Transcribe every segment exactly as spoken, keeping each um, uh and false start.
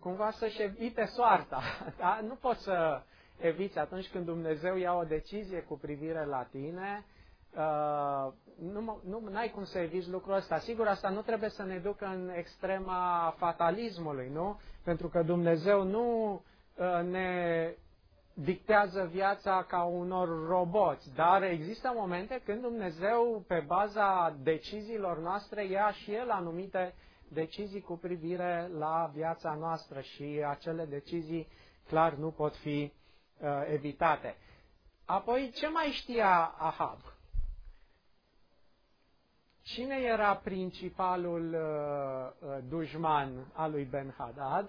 cumva să-și evite soarta. Da? Nu poți să eviți atunci când Dumnezeu ia o decizie cu privire la tine, uh, nu, nu ai cum să eviți lucrul ăsta. Sigur, asta nu trebuie să ne ducă în extrema fatalismului, nu? Pentru că Dumnezeu nu uh, ne dictează viața ca unor roboți, dar există momente când Dumnezeu, pe baza deciziilor noastre, ia și El anumite decizii cu privire la viața noastră și acele decizii, clar, nu pot fi uh, evitate. Apoi, ce mai știa Ahab? Cine era principalul uh, uh, dușman al lui Ben-Hadad?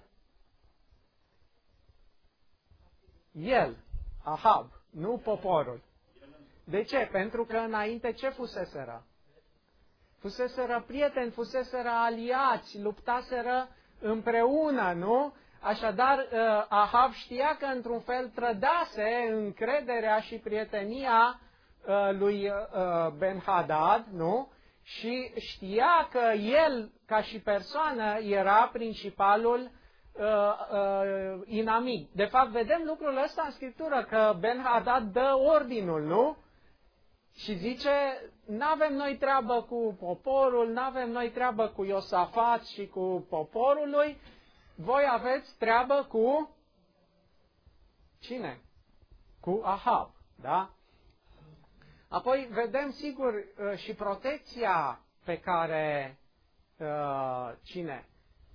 El, Ahab, nu poporul. De ce? Pentru că înainte ce fuseseră? Fuseseră prieteni, fuseseră aliați, luptaseră împreună, nu? Așadar, Ahab știa că într-un fel trădase încrederea și prietenia lui Ben-Hadad, nu? Și știa că el, ca și persoană, era principalul uh, uh, inamic. De fapt, vedem lucrul ăsta în Scriptură, că Ben-Hadad dă ordinul, nu? Și zice, n-avem noi treabă cu poporul, n-avem noi treabă cu Iosafat și cu poporul lui, voi aveți treabă cu cine? Cu Ahab, da? Apoi vedem, sigur, și protecția pe care uh, cine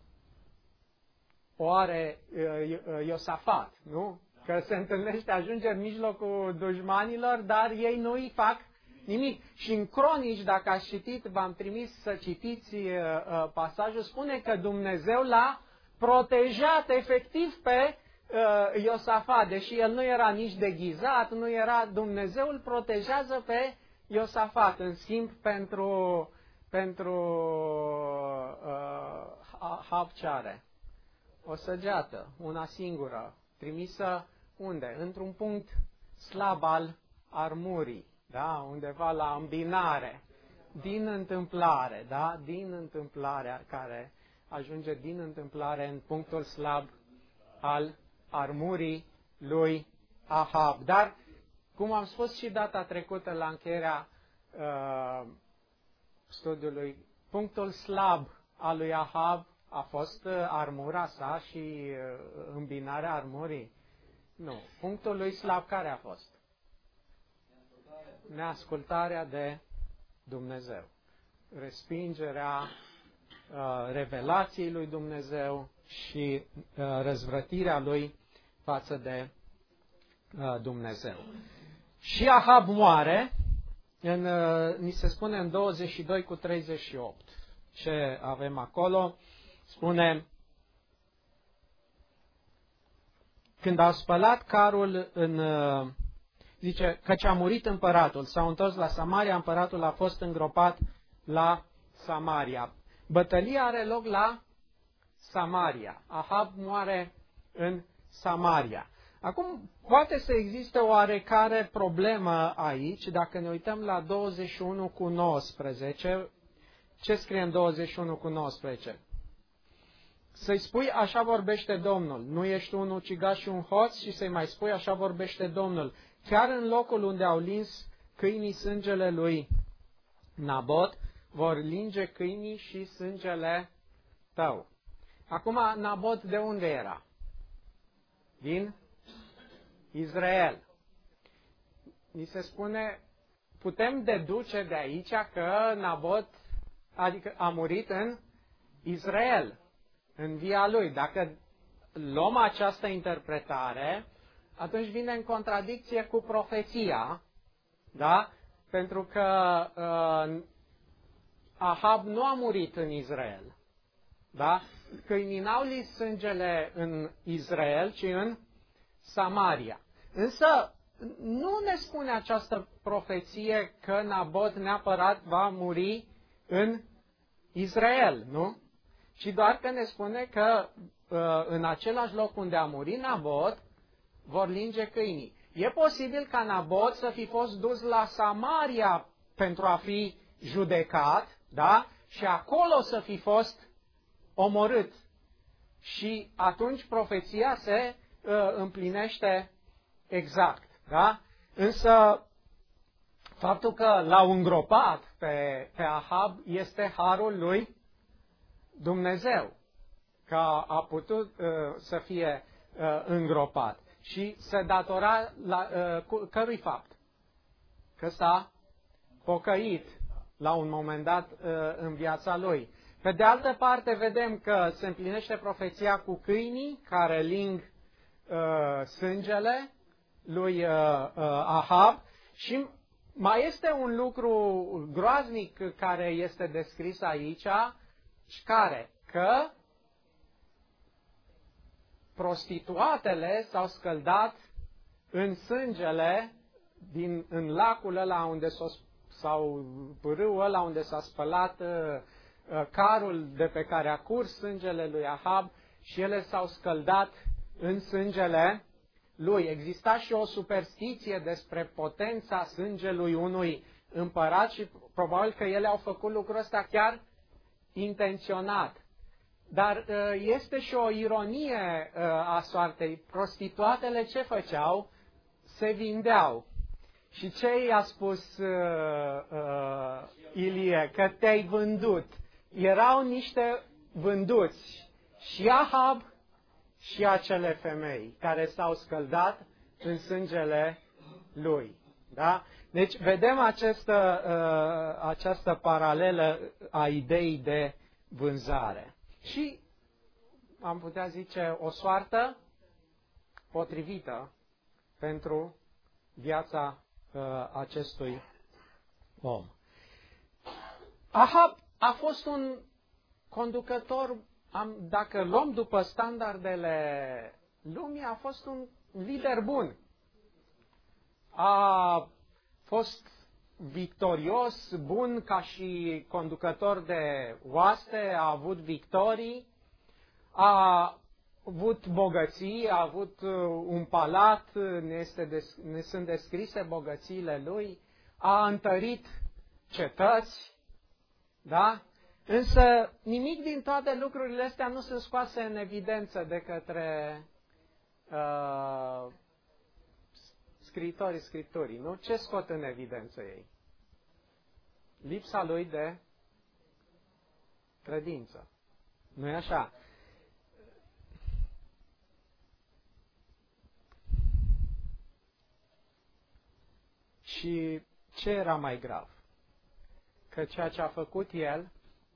o are uh, Iosafat, nu? Că se întâlnește, ajunge în mijlocul dușmanilor, dar ei nu îi fac nimic. Și în Cronici, dacă ați citit, v-am trimis să citiți uh, uh, pasajul, spune că Dumnezeu l-a protejat efectiv pe uh, Iosafat, deși el nu era nici deghizat, nu era, Dumnezeu îl protejează pe Iosafat, în schimb pentru, pentru uh, Ahab ce are? O săgeată, una singură, trimisă unde? Într-un punct slab al armurii, da? Undeva la îmbinare, din întâmplare, da? Din întâmplarea care ajunge din întâmplare în punctul slab al armurii lui Ahab. Dar, cum am spus și data trecută la încheierea uh, studiului, punctul slab al lui Ahab a fost uh, armura sa și uh, îmbinarea armurii? Nu. Punctul lui slab care a fost? Neascultarea de Dumnezeu. Respingerea uh, revelației lui Dumnezeu și uh, răzvrătirea lui față de uh, Dumnezeu. Și Ahab moare, în, uh, ni se spune în douăzeci și doi cu treizeci și opt. Ce avem acolo? Spune, când au spălat carul în, uh, zice, căci a murit împăratul, s-au întors la Samaria, împăratul a fost îngropat la Samaria. Bătălia are loc la Samaria. Ahab moare în Samaria. Acum, poate să existe o oarecare problemă aici, dacă ne uităm la douăzeci și unu cu nouăsprezece. Ce scrie în douăzeci și unu cu nouăsprezece? Să-i spui, așa vorbește Domnul. Nu ești un ucigaș și un hoț și să-i mai spui, așa vorbește Domnul. Chiar în locul unde au lins câinii sângele lui Nabot, vor linge câinii și sângele tău. Acum, Nabot de unde era? Din Israel. Ni se spune, putem deduce de aici că Nabot adică a murit în Israel, în via lui. Dacă luăm această interpretare, atunci vine în contradicție cu profeția, da? Pentru că uh, Ahab nu a murit în Israel, da? Câinii n-au lins sângele în Israel, ci în Samaria. Însă nu ne spune această profeție că Nabot neapărat va muri în Israel, nu? Ci doar că ne spune că uh, în același loc unde a murit Nabot, vor linge câinii. E posibil ca Nabot să fi fost dus la Samaria pentru a fi judecat, da? Și acolo să fi fost omorât. și atunci profeția se uh, împlinește exact. Da? Însă faptul că l-au îngropat pe, pe Ahab este harul lui Dumnezeu, că a putut uh, să fie uh, îngropat. Și se datora la uh, cu, cărui fapt? Că s-a pocăit la un moment dat uh, în viața lui. Pe de altă parte, vedem că se împlinește profeția cu câinii care ling uh, sângele lui uh, uh, Ahab și mai este un lucru groaznic care este descris aici, și care? Că prostituatele s-au scăldat în sângele din, în lacul ăla unde s-a, sau pârâul ăla unde s-a spălat uh, carul de pe care a curs sângele lui Ahab și ele s-au scăldat în sângele lui. Exista și o superstiție despre potența sângelui unui împărat și probabil că ele au făcut lucrul ăsta chiar intenționat. Dar este și o ironie a soartei. Prostituatele ce făceau? Se vindeau. Și ce i-a spus uh, uh, Ilie? Că te-ai vândut. Erau niște vânduți. Și Ahab și acele femei care s-au scăldat în sângele lui. Da? Deci vedem această, uh, această paralelă a ideii de vânzare. Și am putea zice o soartă potrivită pentru viața uh, acestui om. Ahab a fost un conducător, am, dacă luăm după standardele lumii, a fost un lider bun. A fost victorios, bun ca și conducător de oaste, a avut victorii, a avut bogății, a avut un palat, ne, este des, ne sunt descrise bogățiile lui, a întărit cetăți, da? Însă nimic din toate lucrurile astea nu se scoase în evidență de către uh, scriitorii scripturii, nu? Ce scot în evidență ei? Lipsa lui de credință. Nu-i așa? Și ce era mai grav? Că ceea ce a făcut el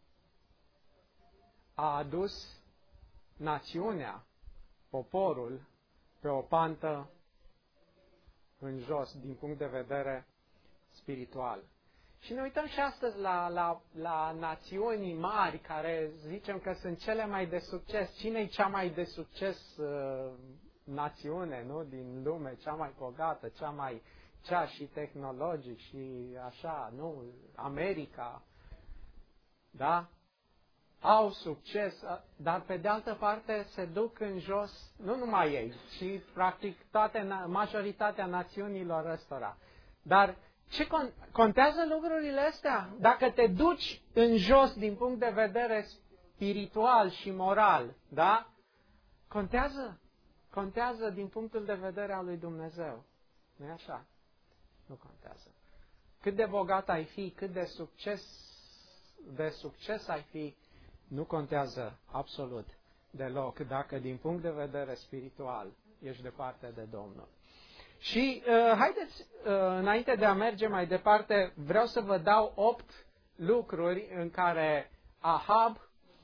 a adus națiunea, poporul, pe o pantă în jos, din punct de vedere spiritual. Și ne uităm și astăzi la, la, la națiuni mari care zicem că sunt cele mai de succes. Cine e cea mai de succes uh, națiune, nu, din lume, cea mai bogată, cea mai, cea și tehnologic și așa, nu, America, da? Au succes, dar pe de altă parte se duc în jos, nu numai ei, ci practic toate, majoritatea națiunilor ăstora. Dar ce contează lucrurile astea? Dacă te duci în jos din punct de vedere spiritual și moral, da? Contează? Contează din punctul de vedere al lui Dumnezeu. Nu-i așa? Nu contează. Cât de bogat ai fi, cât de succes, de succes ai fi, nu contează absolut deloc dacă din punct de vedere spiritual ești departe de Domnul. Și uh, haideți, uh, înainte de a merge mai departe, vreau să vă dau opt lucruri în care Ahab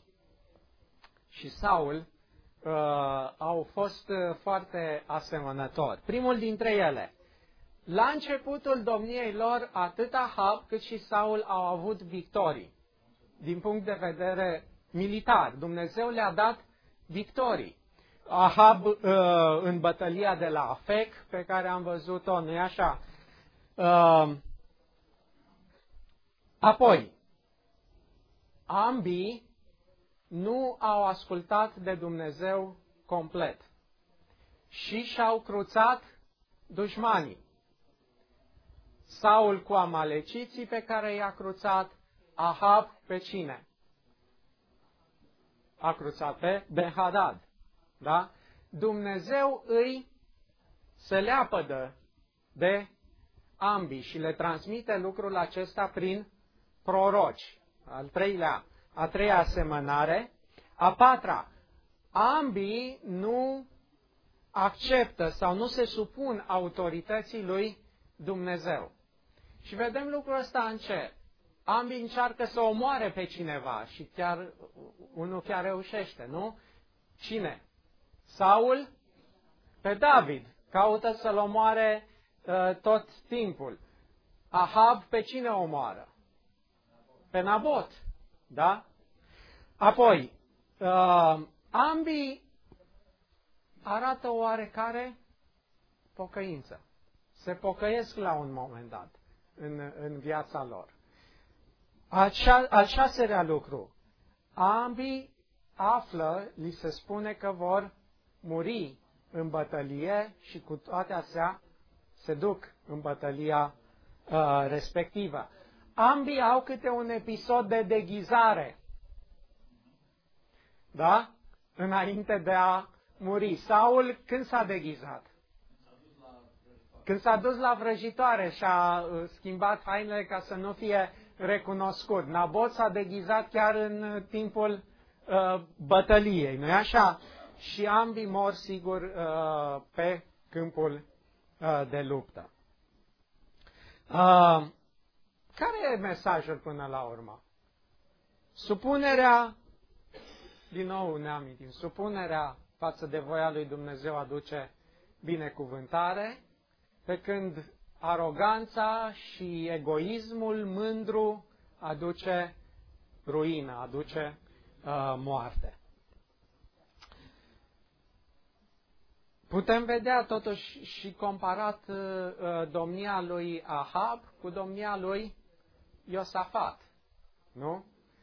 și Saul uh, au fost uh, foarte asemănători. Primul dintre ele, la începutul domniei lor, atât Ahab cât și Saul au avut victorii. Din punct de vedere militar, Dumnezeu le-a dat victorii. Ahab uh, în bătălia de la Afec, pe care am văzut-o, nu-i așa? Uh, apoi, ambii nu au ascultat de Dumnezeu complet și și-au cruțat dușmanii. Saul cu amaleciții pe care i-a cruțat, Ahab pe cine? a cruțat pe Ben-Hadad. Da? Dumnezeu îi se leapădă de ambii și le transmite lucrul acesta prin proroci. Al treilea, a treia asemănare. A patra, ambii nu acceptă sau nu se supun autorității lui Dumnezeu. Și vedem lucrul ăsta în ce? Ambii încearcă să omoare pe cineva și chiar unul chiar reușește, nu? Cine? Saul? Pe David. Caută să-l omoare uh, tot timpul. Ahab pe cine omoară? Pe Nabot. Da? Apoi, uh, ambii arată o oarecare pocăință. Se pocăiesc la un moment dat în, în viața lor. Al, șa, al șaselea lucru. Ambii află, li se spune că vor muri în bătălie și cu toate astea se duc în bătălia uh, respectivă. Ambii au câte un episod de deghizare. Da? Înainte de a muri. Saul când s-a deghizat? Când s-a dus la vrăjitoare și a schimbat hainele ca să nu fie recunoscut. Nabot s-a deghizat chiar în timpul uh, bătăliei, nu-i așa? Și ambii mor, sigur, uh, pe câmpul uh, de luptă. Uh, care e mesajul până la urmă? Supunerea, din nou ne amintim, supunerea față de voia lui Dumnezeu aduce binecuvântare, pe când aroganța și egoismul mândru aduce ruină, aduce uh, moarte. Putem vedea totuși și comparat uh, domnia lui Ahab cu domnia lui Iosafat, nu?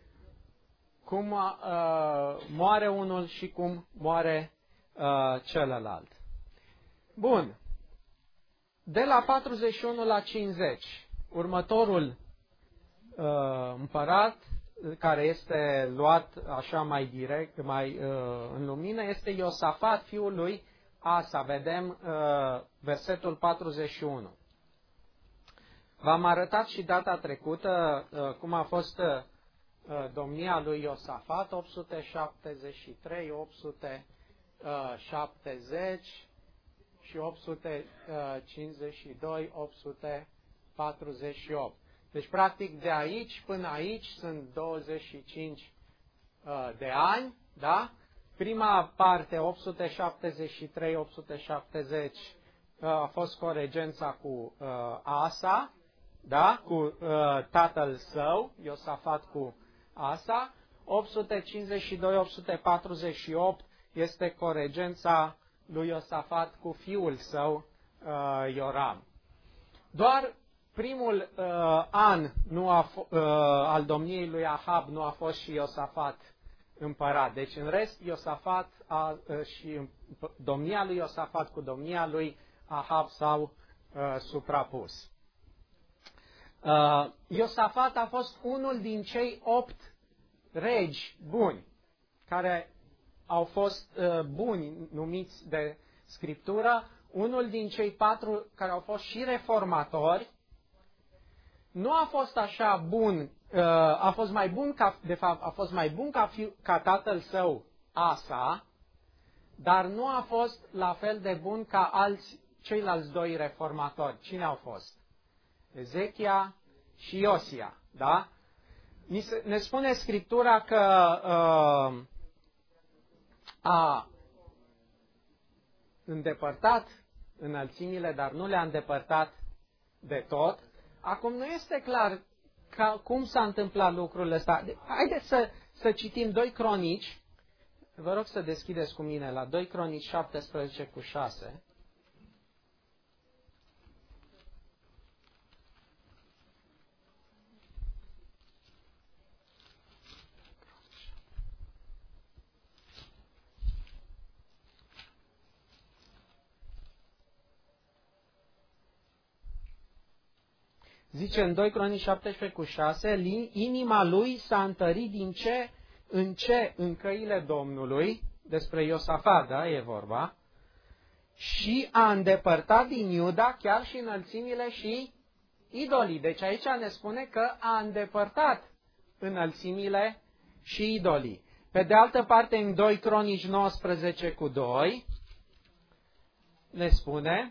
Cum uh, moare unul și cum moare uh, celălalt. Bun. De la patruzeci și unu la cincizeci, următorul uh, împărat care este luat așa mai direct, mai uh, în lumină, este Iosafat, fiul lui Asa. Vedem uh, versetul patruzeci și unu. V-am arătat și data trecută uh, cum a fost uh, domnia lui Iosafat, opt sute șaptezeci și trei, opt sute șaptezeci și opt sute cincizeci și doi, opt sute patruzeci și opt. Deci, practic, de aici până aici sunt douăzeci și cinci de ani, da? Prima parte, opt sute șaptezeci și trei - opt sute șaptezeci, a fost coregența cu Asa, da? Cu tatăl său, Iosafat cu Asa. opt sute cincizeci și doi - opt sute patruzeci și opt este coregența lui Iosafat cu fiul său, uh, Ioram. Doar primul uh, an nu a f- uh, al domniei lui Ahab nu a fost și Iosafat împărat. Deci în rest Iosafat a, uh, și domnia lui Iosafat cu domnia lui Ahab s-au uh, suprapus. Uh, Iosafat a fost unul din cei opt regi buni care au fost uh, buni numiți de Scriptură, unul din cei patru care au fost și reformatori. Nu a fost așa bun, uh, a fost mai bun ca, de fapt, a fost mai bun ca, fiu, ca tatăl său Asa, dar nu a fost la fel de bun ca alți ceilalți doi reformatori. Cine au fost? Ezechia și Iosia, da? Ne spune Scriptura că uh, a îndepărtat înălțimile, dar nu le-a îndepărtat de tot. Acum nu este clar ca, cum s-a întâmplat lucrul ăsta. Haideți să, să citim doi Cronici. Vă rog să deschideți cu mine la doi Cronici șaptesprezece cu șase. Zice în doi Cronici șaptesprezece cu șase, inima lui s-a întărit din ce? în ce? În căile Domnului, despre Iosafat, da, e vorba, și a îndepărtat din Iuda chiar și înălțimile și idolii. Deci aici ne spune că a îndepărtat înălțimile și idolii. Pe de altă parte, în doi Cronici nouăsprezece cu doi, ne spune,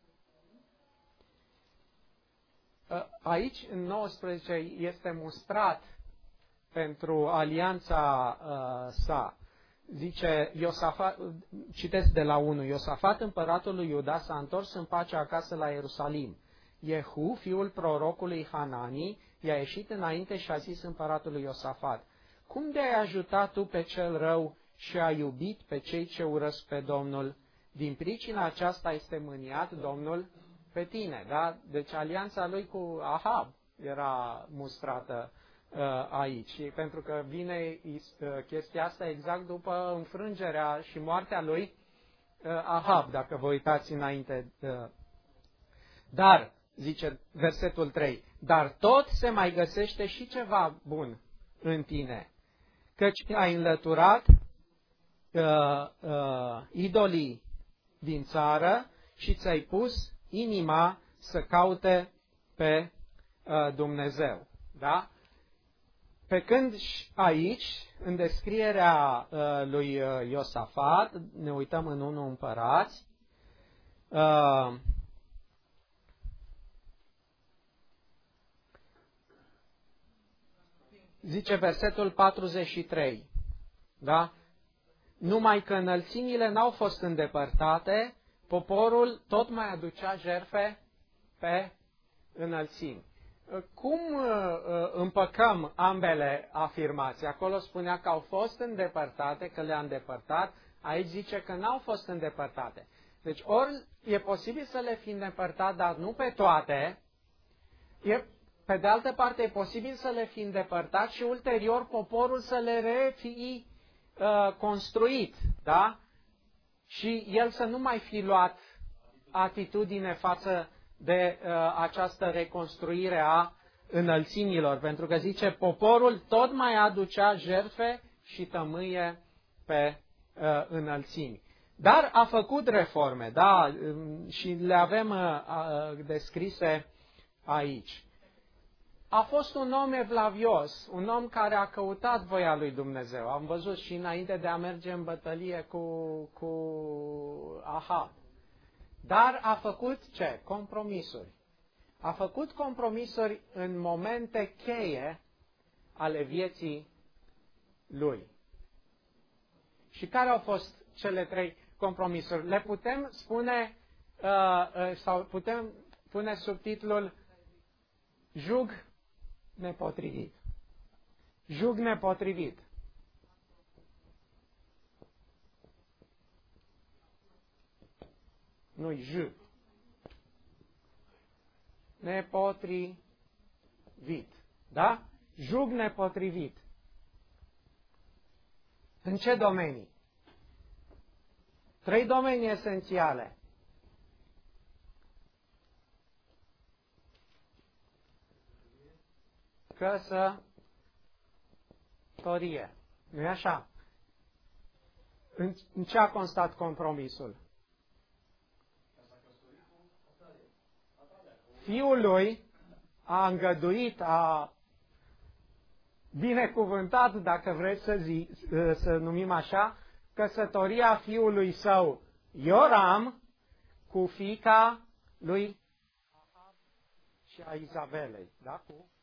aici, în nouăsprezece, este mustrat pentru alianța uh, sa. Zice, Iosafat, citesc de la unu, Iosafat, împăratul lui Iuda, s-a întors în pace acasă la Ierusalim. Jehu, fiul prorocului Hanani, i-a ieșit înainte și a zis împăratului Iosafat, cum de-ai ajutat tu pe cel rău și ai iubit pe cei ce urăsc pe Domnul? Din pricina aceasta este mâniat Domnul pe tine. Da? Deci alianța lui cu Ahab era mustrată uh, aici. Și pentru că vine uh, chestia asta exact după înfrângerea și moartea lui uh, Ahab, dacă vă uitați înainte. Uh. Dar, zice versetul trei, dar tot se mai găsește și ceva bun în tine, căci ai înlăturat uh, uh, idolii din țară și ți-ai pus inima să caute pe uh, Dumnezeu. Da? Pe când aici, în descrierea uh, lui Iosafat, ne uităm în unu Împărați, uh, zice versetul patruzeci și trei, da? Numai că înălțimile n-au fost îndepărtate, poporul tot mai aducea jertfe pe înălțimi. Cum împăcăm ambele afirmații? Acolo spunea că au fost îndepărtate, că le-a îndepărtat, aici zice că n-au fost îndepărtate. Deci ori e posibil să le fi îndepărtat, dar nu pe toate, e, pe de altă parte e posibil să le fi îndepărtat și ulterior poporul să le refi uh, construit, da? Și el să nu mai fi luat atitudine față de uh, această reconstruire a înălțimilor, pentru că zice, poporul tot mai aducea jertfe și tămâie pe uh, înălțimi. Dar a făcut reforme, da, și le avem uh, uh, descrise aici. A fost un om evlavios, un om care a căutat voia lui Dumnezeu. Am văzut și înainte de a merge în bătălie cu, cu Ahab. Dar a făcut ce? Compromisuri. A făcut compromisuri în momente cheie ale vieții lui. Și care au fost cele trei compromisuri? Le putem spune, uh, sau putem pune subtitlul Jug nepotrivit. Jug nepotrivit. Nu-i J. Nepotrivit. Da? Jug nepotrivit. În ce domenii? Trei domenii esențiale. Căsătorie. Nu-i așa? În, în ce a constat compromisul? Fiul lui a îngăduit, a binecuvântat, dacă vreți să, zi, să numim așa, căsătoria fiului său Ioram cu fiica lui Ahab și a Izabelei, da? Cu